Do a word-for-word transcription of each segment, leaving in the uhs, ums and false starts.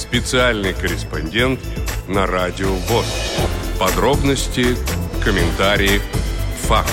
Специальный корреспондент на Радио ВОС. Подробности, комментарии, факты.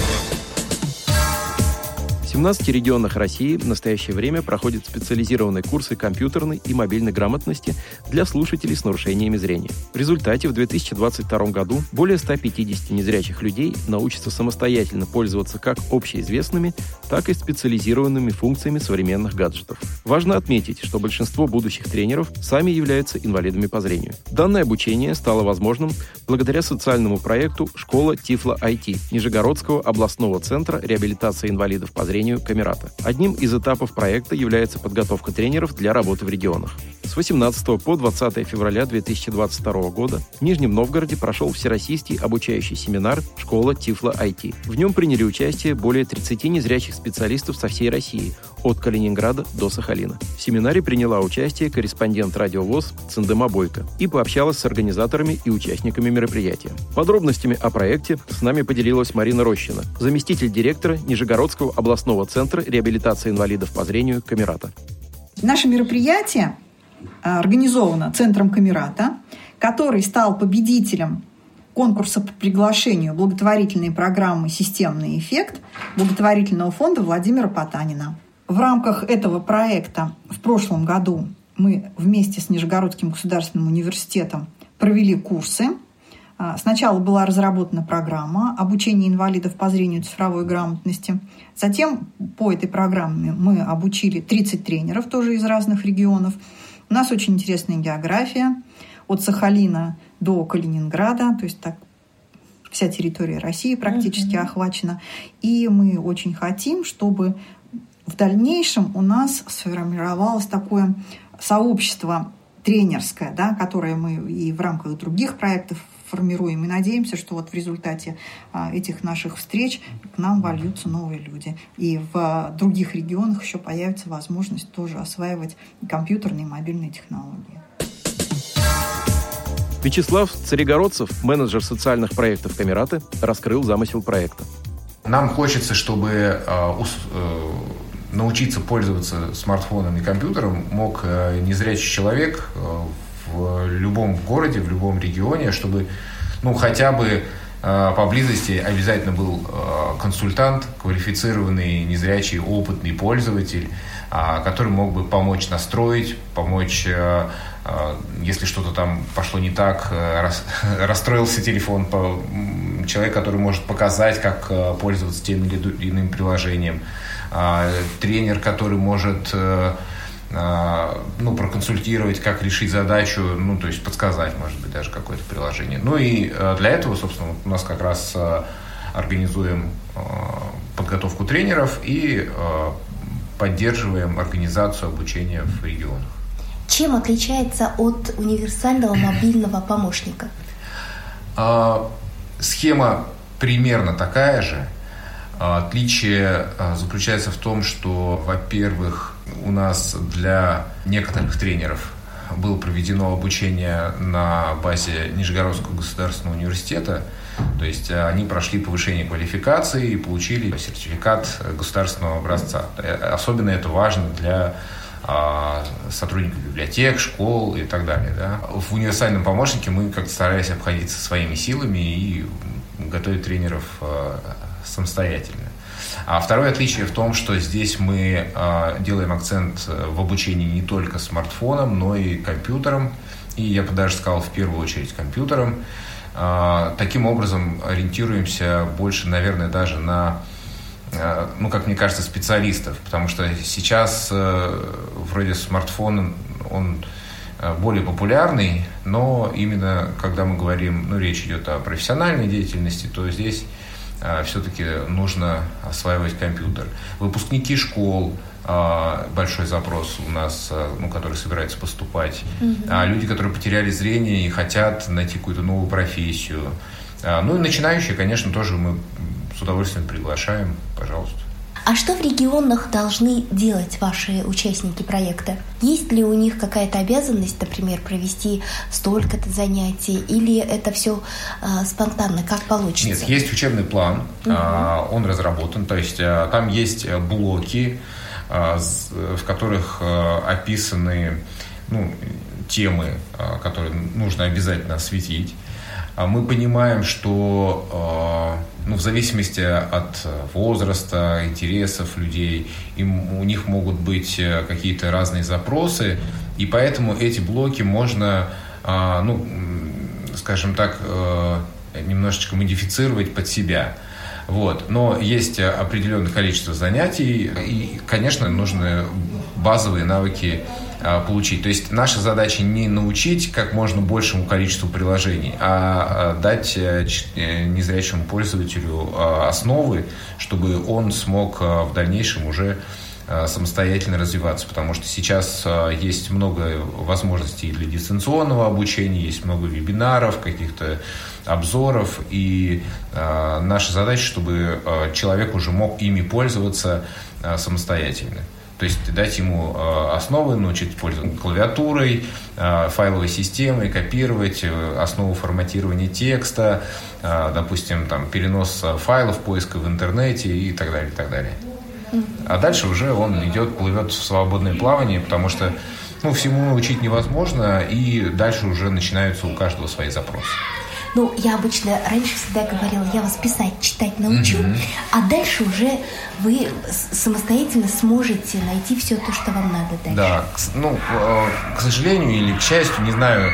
В семнадцати регионах России в настоящее время проходят специализированные курсы компьютерной и мобильной грамотности для слушателей с нарушениями зрения. В результате в две тысячи двадцать втором году более ста пятидесяти незрячих людей научатся самостоятельно пользоваться как общеизвестными, так и специализированными функциями современных гаджетов. Важно отметить, что большинство будущих тренеров сами являются инвалидами по зрению. Данное обучение стало возможным благодаря социальному проекту «Школа Тифло ай ти» Нижегородского областного центра реабилитации инвалидов по зрению Камерата. Одним из этапов проекта является подготовка тренеров для работы в регионах. С восемнадцатого по двадцатое февраля две тысячи двадцать второго года в Нижнем Новгороде прошел всероссийский обучающий семинар «Школа Тифло ай ти». В нем приняли участие более тридцати незрячих специалистов со всей России, от Калининграда до Сахалина. В семинаре приняла участие корреспондент Радио ВОС Цендема Бойко и пообщалась с организаторами и участниками мероприятия. Подробностями о проекте с нами поделилась Марина Рощина, заместитель директора Нижегородского областного центра реабилитации инвалидов по зрению Камерата. Наше мероприятие организовано Центром Камерата, который стал победителем конкурса по приглашению благотворительной программы «Системный эффект» благотворительного фонда Владимира Потанина. В рамках этого проекта в прошлом году мы вместе с Нижегородским государственным университетом провели курсы. Сначала была разработана программа обучения инвалидов по зрению цифровой грамотности. Затем по этой программе мы обучили тридцать тренеров, тоже из разных регионов. У нас очень интересная география. От Сахалина до Калининграда, то есть так вся территория России практически mm-hmm. охвачена. И мы очень хотим, чтобы в дальнейшем у нас сформировалось такое сообщество тренерское, да, которое мы и в рамках других проектов формируем. И надеемся, что вот в результате а, этих наших встреч к нам вольются новые люди. И в а, других регионах еще появится возможность тоже осваивать компьютерные и мобильные технологии. Вячеслав Царегородцев, менеджер социальных проектов Камерата, раскрыл замысел проекта. Нам хочется, чтобы э, ус, э, научиться пользоваться смартфоном и компьютером мог э, незрячий человек э, в любом городе, в любом регионе, чтобы ну, хотя бы э, поблизости обязательно был э, консультант, квалифицированный, незрячий, опытный пользователь, э, который мог бы помочь настроить, помочь... Э, если что-то там пошло не так, расстроился телефон, человек, который может показать, как пользоваться тем или иным приложением, тренер, который может ну, проконсультировать, как решить задачу, ну, то есть подсказать, может быть, даже какое-то приложение. Ну и для этого, собственно, у нас как раз организуем подготовку тренеров и поддерживаем организацию обучения в регионах. Чем отличается от универсального мобильного помощника? А, схема примерно такая же. А, отличие а, заключается в том, что, во-первых, у нас для некоторых тренеров было проведено обучение на базе Нижегородского государственного университета. То есть они прошли повышение квалификации и получили сертификат государственного образца. Особенно это важно для сотрудников библиотек, школ и так далее. Да. В универсальном помощнике мы как-то старались обходиться своими силами и готовить тренеров э, самостоятельно. А второе отличие в том, что здесь мы э, делаем акцент в обучении не только смартфоном, но и компьютером. И я бы даже сказал, в первую очередь компьютером. Э, таким образом ориентируемся больше, наверное, даже на ну, как мне кажется, специалистов, потому что сейчас э, вроде смартфон, он более популярный, но именно когда мы говорим, ну, речь идет о профессиональной деятельности, то здесь э, все-таки нужно осваивать компьютер. Выпускники школ, э, большой запрос у нас, э, ну, которые собираются поступать, mm-hmm. а люди, которые потеряли зрение и хотят найти какую-то новую профессию. Э, ну и начинающие, конечно, тоже мы с удовольствием приглашаем, пожалуйста. А что в регионах должны делать ваши участники проекта? Есть ли у них какая-то обязанность, например, провести столько-то занятий, или это все э, спонтанно, как получится? Нет, есть учебный план, угу. э, он разработан, то есть э, там есть блоки, э, в которых э, описаны ну, темы, которые нужно обязательно осветить. Мы понимаем, что ну, в зависимости от возраста, интересов людей, им, у них могут быть какие-то разные запросы, и поэтому эти блоки можно, ну, скажем так, немножечко модифицировать под себя. Вот. Но есть определенное количество занятий, и, конечно, нужны базовые навыки а, получить. То есть наша задача не научить как можно большему количеству приложений, а, а дать а, незрячему пользователю а, основы, чтобы он смог а, в дальнейшем уже а, самостоятельно развиваться. Потому что сейчас а, есть много возможностей для дистанционного обучения, есть много вебинаров, каких-то обзоров, и э, наша задача, чтобы э, человек уже мог ими пользоваться э, самостоятельно. То есть дать ему э, основы, научить пользоваться клавиатурой, э, файловой системой, копировать, э, основу форматирования текста, э, допустим, там, перенос файлов, поиска в интернете и так далее, и так далее. А дальше уже он идет, плывет в свободное плавание, потому что ну, всему научить невозможно, и дальше уже начинаются у каждого свои запросы. Ну, я обычно раньше всегда говорила, я вас писать, читать научу, mm-hmm. а дальше уже вы самостоятельно сможете найти все то, что вам надо дальше. Да, ну, к сожалению или к счастью, не знаю,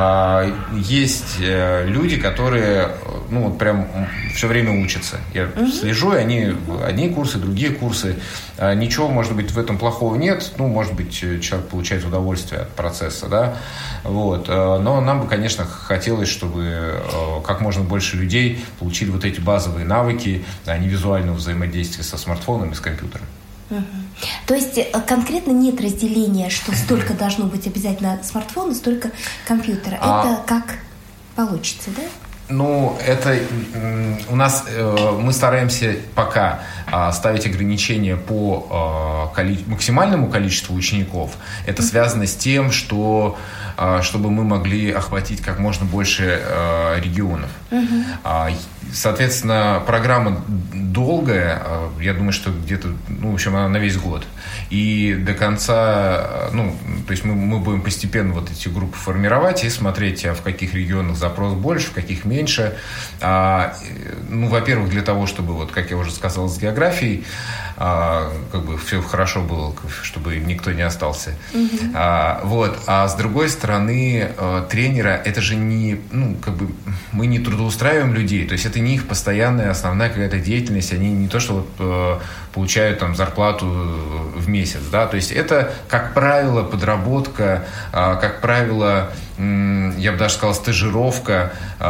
есть люди, которые, ну, вот прям все время учатся. Я mm-hmm. слежу, и они одни курсы, другие курсы. Ничего, может быть, в этом плохого нет. Ну, может быть, человек получает удовольствие от процесса, да. Вот. Но нам бы, конечно, хотелось, чтобы как можно больше людей получили вот эти базовые навыки, да, невизуального взаимодействия со смартфоном и с компьютером. Угу. То есть конкретно нет разделения, что столько должно быть обязательно смартфона, столько компьютера. А... Это как получится, да? Ну, это у нас э, мы стараемся пока э, ставить ограничения по э, коли, максимальному количеству учеников. Это mm-hmm. связано с тем, что э, чтобы мы могли охватить как можно больше э, регионов. Mm-hmm. А, соответственно, программа долгая, э, я думаю, что где-то, ну, в общем, она на весь год. И до конца, ну, то есть мы, мы будем постепенно вот эти группы формировать и смотреть, в каких регионах запрос больше, в каких меньше. А, ну, во-первых, для того, чтобы, вот, как я уже сказал, с географией, а, как бы все хорошо было, чтобы никто не остался. Mm-hmm. А, вот. А с другой стороны, тренера, это же не, ну, как бы, мы не трудоустраиваем людей, то есть это не их постоянная основная какая-то деятельность, они не то, что вот, получают там зарплату в месяц, да, то есть это, как правило, подработка, как правило, я бы даже сказал, стажировка,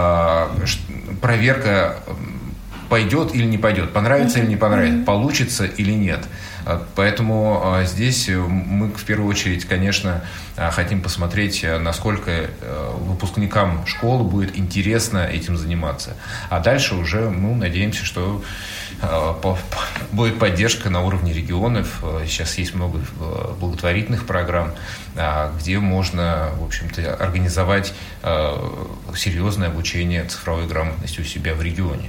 проверка, пойдет или не пойдет, понравится или не понравится, получится или нет. Поэтому здесь мы в первую очередь, конечно, хотим посмотреть, насколько выпускникам школы будет интересно этим заниматься. А дальше уже, ну, надеемся, что будет поддержка на уровне регионов. Сейчас есть много благотворительных программ, где можно, в общем-то, организовать серьезное обучение цифровой грамотности у себя в регионе.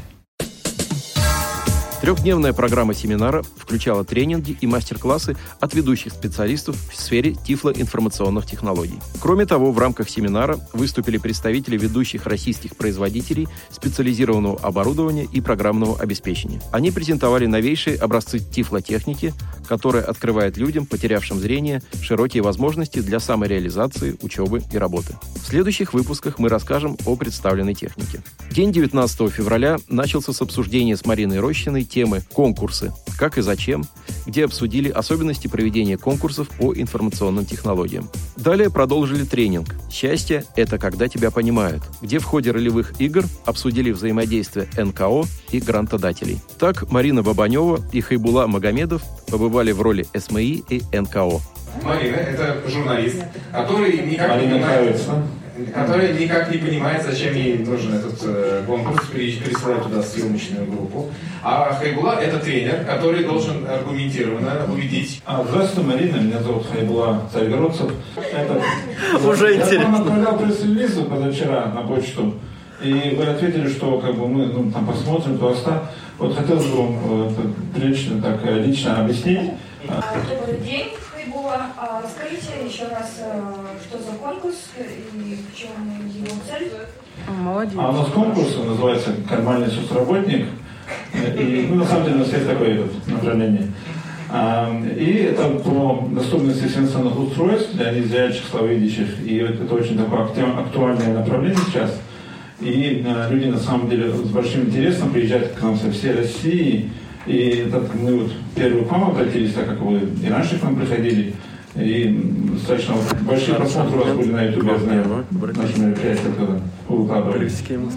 Трехдневная программа семинара включала тренинги и мастер-классы от ведущих специалистов в сфере тифлоинформационных технологий. Кроме того, в рамках семинара выступили представители ведущих российских производителей специализированного оборудования и программного обеспечения. Они презентовали новейшие образцы тифлотехники, которая открывает людям, потерявшим зрение, широкие возможности для самореализации, учебы и работы. В следующих выпусках мы расскажем о представленной технике. День девятнадцатого февраля начался с обсуждения с Мариной Рощиной темы «Конкурсы. Как и зачем», где обсудили особенности проведения конкурсов по информационным технологиям. Далее продолжили тренинг «Счастье – это когда тебя понимают», где в ходе ролевых игр обсудили взаимодействие эн ка о и грантодателей. Так, Марина Бабанева и Хайбула Магомедов побывали в роли эс эм и и эн ка о. Марина – это журналист, который никак не понимает, который никак не понимает, зачем ей нужен этот э, конкурс, присылает туда съемочную группу. А Хайбула – это тренер, который должен аргументированно убедить. А, здравствуйте, Марина, меня зовут Хайбула Царьгородцев. Это... Уже интересно. Я вам отправлял пресс-релиз позавчера на почту, и вы ответили, что как бы мы ну, там посмотрим туда-сюда. Вот хотелось бы вам э, лично, так, лично объяснить. Добрый день, Хайбула. Спасибо. А скажите еще раз, что за конкурс и в чем его цель? Молодец. А у нас конкурс называется «Кармальный соцработник». И, ну, на самом деле у нас есть такое вот направление. И это по доступности сенсорных устройств для незрячих, слабовидящих. И это очень такое актуальное направление сейчас. И люди на самом деле с большим интересом приезжают к нам со всей России. И так мы вот первый к вам обратились, так как вы и раньше к нам приходили. И достаточно вот, большие просмотры у вас были на YouTube, я знаю, наши мероприятия, когда вы выкладывали.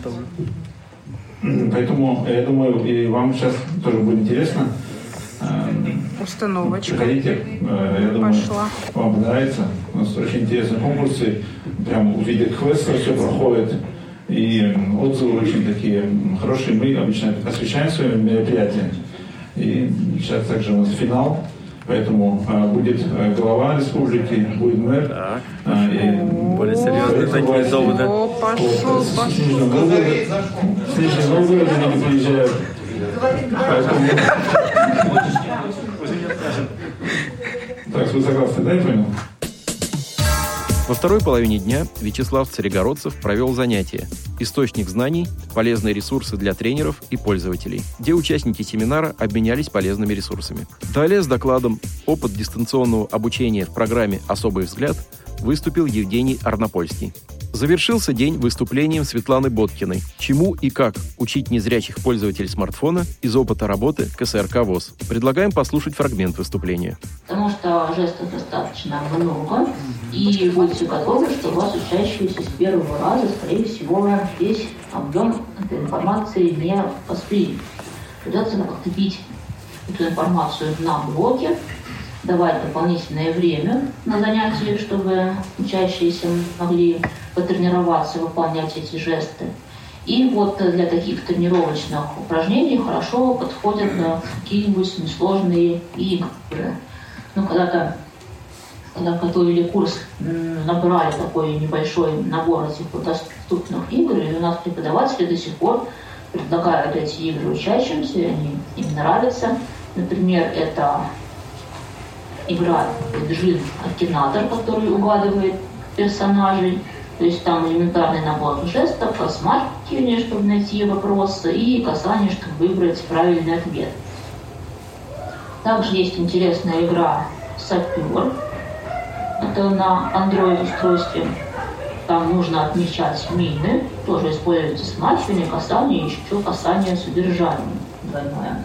Поэтому я думаю, и вам сейчас тоже будет интересно. Установочка. Приходите, я думаю, Пошла. Вам понравится. У нас очень интересные конкурсы, прям в виде квеста все проходит. И отзывы очень такие хорошие. Мы обычно освещаем свои мероприятия. И сейчас также у нас финал. Поэтому а, будет а, глава республики, будет мэр. Так. А, и более серьезные такие доводы. О, пошел, вот, пошел. с Нижнего Новгорода, с Нижнего Новгорода они приезжают. Поэтому... Так, вы согласны, да, я понял? Во второй половине дня Вячеслав Царегородцев провел занятия «Источник знаний. Полезные ресурсы для тренеров и пользователей», где участники семинара обменялись полезными ресурсами. Далее с докладом «Опыт дистанционного обучения в программе «Особый взгляд» выступил Евгений Арнопольский. Завершился день выступлением Светланы Боткиной «Чему и как учить незрячих пользователей смартфона из опыта работы ка эс эр ка ВОС». Предлагаем послушать фрагмент выступления. Потому что жестов достаточно много, и будьте готовы, что у вас учащиеся с первого раза, скорее всего, весь объем этой информации не воспримет. Придется как-то бить эту информацию на блоки, давать дополнительное время на занятия, чтобы учащиеся могли потренироваться, выполнять эти жесты. И вот для таких тренировочных упражнений хорошо подходят какие-нибудь несложные игры. Ну, когда-то, когда готовили курс, набрали такой небольшой набор этих вот доступных игр, и у нас преподаватели до сих пор предлагают эти игры учащимся, они им нравятся. Например, это игра джин-акинатор, который угадывает персонажей. То есть там элементарный набор жестов, смахивание, чтобы найти вопросы, и касание, чтобы выбрать правильный ответ. Также есть интересная игра «Сапер». Это на Android-устройстве. Там нужно отмечать мины. Тоже используется смахивание, касание, и еще касание содержания двойное.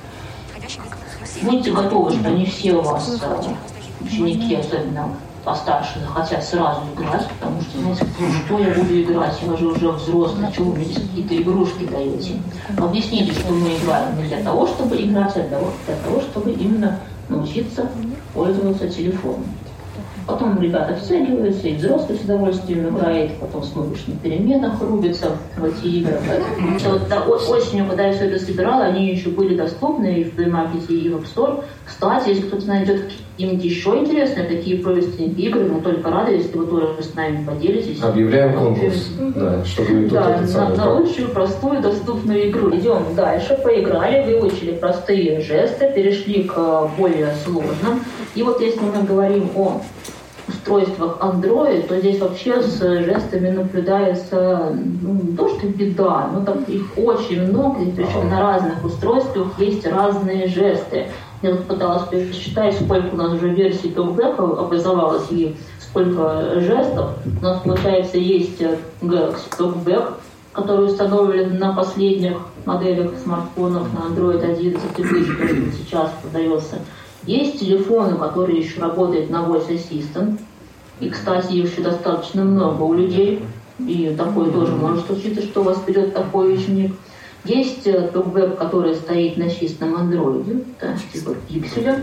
Будьте готовы, что не все у вас ученики, особенно постарше, захотят сразу играть, потому что, знаете, что я буду играть, я же уже взрослый, чего вы мне какие-то игрушки даете. Объясните, что мы играем не для того, чтобы играть, а для того, для того чтобы именно научиться пользоваться телефоном. Потом ребята втягиваются, и взрослый с удовольствием играет, потом смотришь на переменах, рубятся в эти игры. Вот, да, осенью, когда я все это собирала, они еще были доступны и в Play Market, и в App Store. Кстати, если кто-то найдет какие-нибудь еще интересные такие простенькие игры, мы только рады, если вы тоже с нами поделитесь. Объявляем конкурс, да, чтобы да, на, на лучшую, простую, доступную игру. Идем дальше, поиграли, выучили простые жесты, перешли к более сложным. И вот если мы говорим о устройствах Android, то здесь вообще с жестами наблюдается, ну, не то что беда, но там их очень много, и причем на разных устройствах есть разные жесты. Я вот пыталась посчитать, сколько у нас уже версий TalkBack образовалось и сколько жестов. У нас, получается, есть Galaxy TalkBack, который установлен на последних моделях смартфонов на Android одиннадцать, который сейчас продается. Есть телефоны, которые еще работают на Voice Assistant. И, кстати, их еще достаточно много у людей. И такое тоже может случиться, что у вас придет такой ученик. Есть TalkBack, который стоит на чистом Android, это типа пикселя.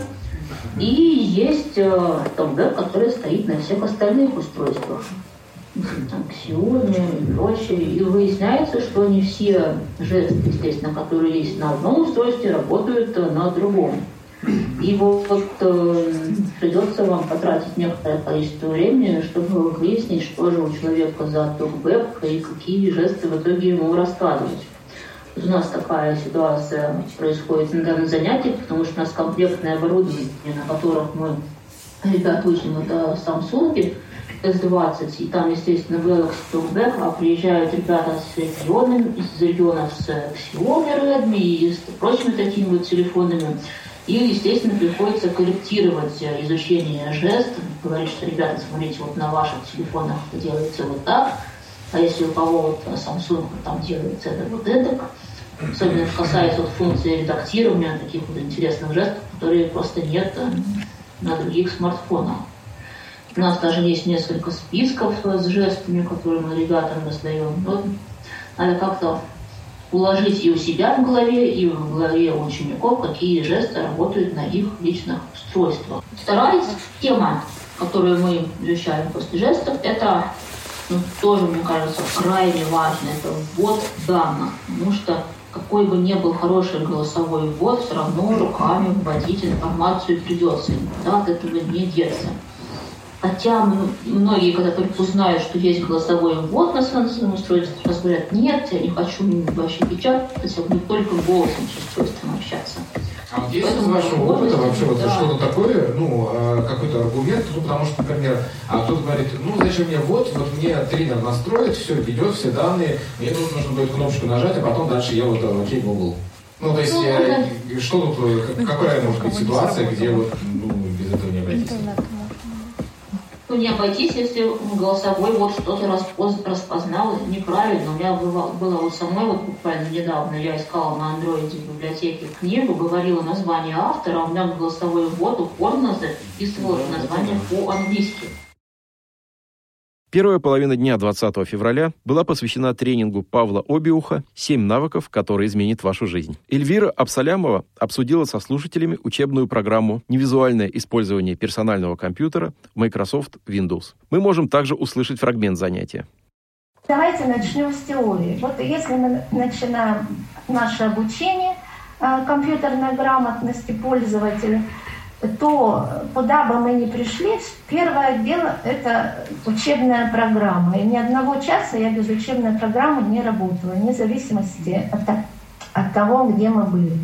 И есть TalkBack, который стоит на всех остальных устройствах. Там, Xiaomi и прочее. И выясняется, что не все жесты, естественно, которые есть на одном устройстве, работают на другом. И вот, вот э, придется вам потратить некоторое количество времени, чтобы выяснить, что же у человека за TalkBack и какие жесты в итоге ему раскладывать. Вот у нас такая ситуация происходит на данном занятии, потому что у нас комплектное оборудование, на которых мы ребят учим, это Samsung эс двадцать, и там, естественно, Galaxy Talkback, а приезжают ребята с регионами, из регионов с Xiaomi, Redmi и с прочими такими вот телефонами. И, естественно, приходится корректировать изучение жестов, говорить, что, ребята, смотрите, вот на ваших телефонах это делается вот так, а если у кого вот Samsung там делается это вот это. Особенно это касается вот функции редактирования таких вот интересных жестов, которые просто нет на других смартфонах. У нас даже есть несколько списков с жестами, которые мы ребятам раздаем. Вот надо как-то уложить и у себя в голове, и в голове у учеников, какие жесты работают на их личных устройствах. Вторая тема, которую мы изучаем после жестов, это ну, тоже, мне кажется, крайне важно. Это ввод данных, потому что какой бы ни был хороший голосовой ввод, все равно руками вводить информацию придется. Никуда от этого не деться. Хотя многие, когда только узнают, что есть голосовой ввод на своем устройстве, сейчас говорят, нет, я не хочу вообще печатать, я буду только голосом с устройством общаться. А вот есть из вашего опыта вообще вот да. что-то такое, ну, какой-то аргумент, ну, потому что, например, кто-то говорит, ну, зачем мне вот, вот мне тренер настроит, все ведет, все данные, мне тут нужно будет кнопочку нажать, а потом дальше я вот окей, Google. Ну, то есть, ну, я, да. что тут, какая может быть ситуация, где вот, ну, без этого не обойтись? Ну, не обойтись, если голосовой вот что-то распоз... распознал неправильно. У меня было, было вот со мной, вот буквально недавно я искала на андроиде в библиотеке книгу, говорила название автора, а у меня голосовой ввод упорно записывал название по-английски. Первая половина дня двадцатого февраля была посвящена тренингу Павла Обиуха «семь навыков, которые изменят вашу жизнь». Эльвира Абсалямова обсудила со слушателями учебную программу «Невизуальное использование персонального компьютера в Microsoft Windows». Мы можем также услышать фрагмент занятия. Давайте начнем с теории. Вот если мы начинаем наше обучение компьютерной грамотности пользователя, то куда бы мы ни пришли, первое дело – это учебная программа. И ни одного часа я без учебной программы не работала, вне зависимости от, от того, где мы были.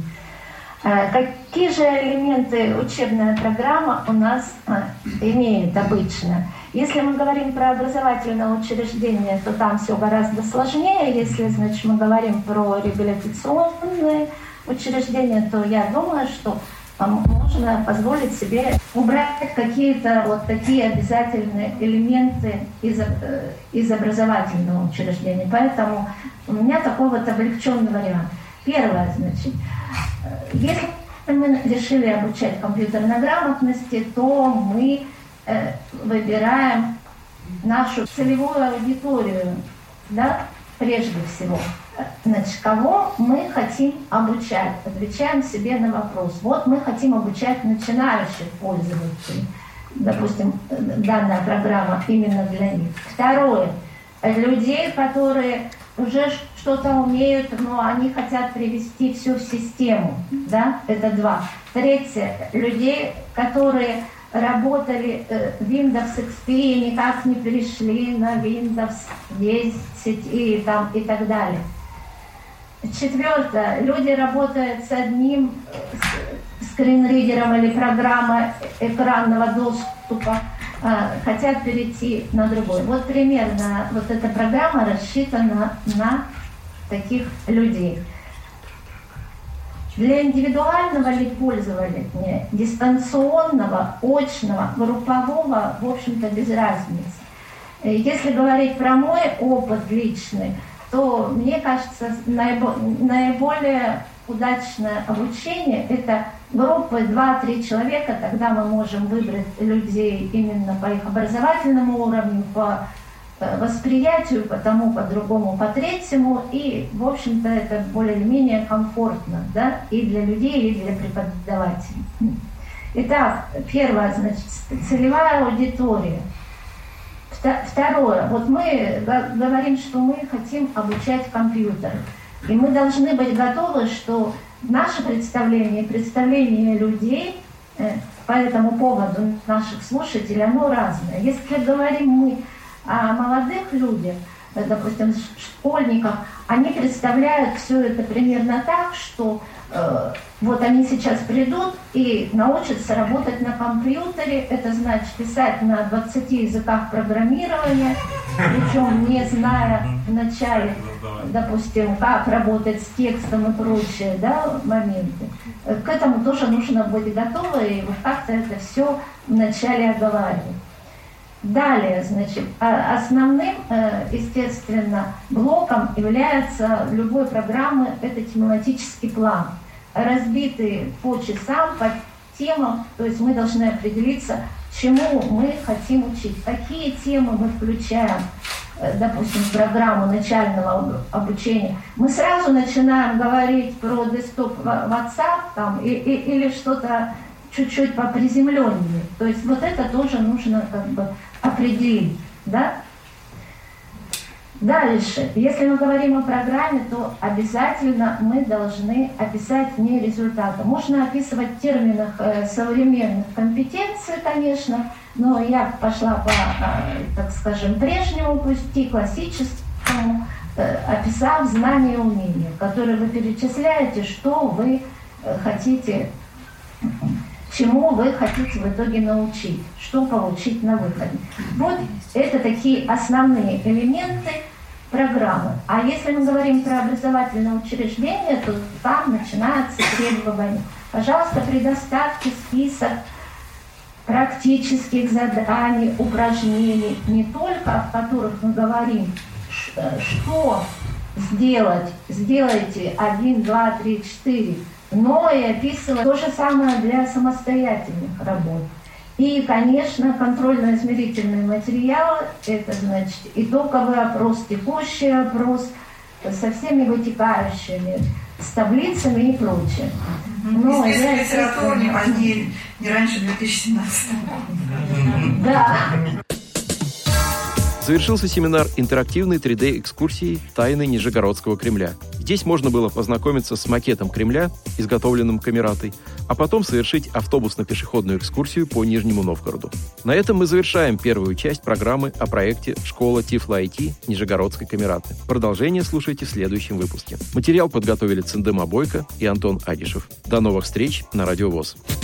Какие же элементы учебная программа у нас имеет обычно? Если мы говорим про образовательное учреждение, то там все гораздо сложнее. Если, значит, мы говорим про реабилитационные учреждения, то я думаю, что можно позволить себе убрать какие-то вот такие обязательные элементы из, из образовательного учреждения. Поэтому у меня такой вот облегченный вариант. Первое, значит, если мы решили обучать компьютерной грамотности, то мы э, выбираем нашу целевую аудиторию, да, прежде всего. Значит, кого мы хотим обучать? Отвечаем себе на вопрос. Вот мы хотим обучать начинающих пользователей. Допустим, данная программа именно для них. Второе. Людей, которые уже что-то умеют, но они хотят привести все в систему. Да? Это два. Третье. Людей, которые работали в Windows икс пи и никак не перешли на Windows десять и, там, и так далее. Четвертое. Люди работают с одним скринридером или программой экранного доступа, хотят перейти на другой. Вот примерно вот эта программа рассчитана на таких людей. Для индивидуального ли пользования, дистанционного, очного, группового, в общем-то, без разницы. Если говорить про мой опыт личный, то, мне кажется, наиболее удачное обучение – это группы два-три человека, тогда мы можем выбрать людей именно по их образовательному уровню, по восприятию, по тому, по другому, по третьему, и, в общем-то, это более-менее комфортно, да, и для людей, и для преподавателей. Итак, первое, значит, целевая аудитория. Второе, вот мы говорим, что мы хотим обучать компьютер, и мы должны быть готовы, что наше представление, представление людей по этому поводу, наших слушателей, оно разное. Если говорим мы о молодых людях, допустим, школьников, они представляют все это примерно так, что э, вот они сейчас придут и научатся работать на компьютере, это значит писать на двадцати языках программирования, причем не зная вначале, допустим, как работать с текстом и прочие, да, моменты. К этому тоже нужно быть готовы и вот как-то это все вначале оговаривать. Далее, значит, основным, естественно, блоком является любой программы это тематический план, разбитый по часам, по темам, то есть мы должны определиться, чему мы хотим учить, какие темы мы включаем, допустим, в программу начального обучения. Мы сразу начинаем говорить про десктоп WhatsApp там, и, и, или что-то чуть-чуть поприземленнее. То есть вот это тоже нужно как бы определить, да? Дальше, если мы говорим о программе, то обязательно мы должны описать не результаты. Можно описывать в терминах э, современных компетенций, конечно, но я пошла по, э, так скажем, прежнему пути, классическому, э, описав знания и умения, которые вы перечисляете, что вы э, хотите, чему вы хотите в итоге научить, что получить на выходе. Вот это такие основные элементы программы. А если мы говорим про образовательное учреждение, то там начинаются требования. Пожалуйста, предоставьте список практических заданий, упражнений, не только о которых мы говорим, что сделать, сделайте один, два, три, четыре, но и описывать то же самое для самостоятельных работ. И, конечно, контрольно-измерительные материалы, это значит итоговый опрос, текущий опрос со всеми вытекающими, с таблицами и прочее. Но я литературу не позднее, не раньше две тысячи семнадцатого года. Да. Завершился семинар интерактивной три дэ-экскурсии «Тайны Нижегородского Кремля». Здесь можно было познакомиться с макетом Кремля, изготовленным Камератой, а потом совершить автобусно-пешеходную экскурсию по Нижнему Новгороду. На этом мы завершаем первую часть программы о проекте «Школа Тифло-ай ти» Нижегородской Камераты. Продолжение слушайте в следующем выпуске. Материал подготовили Циндема Бойко и Антон Адишев. До новых встреч на Радио ВОС.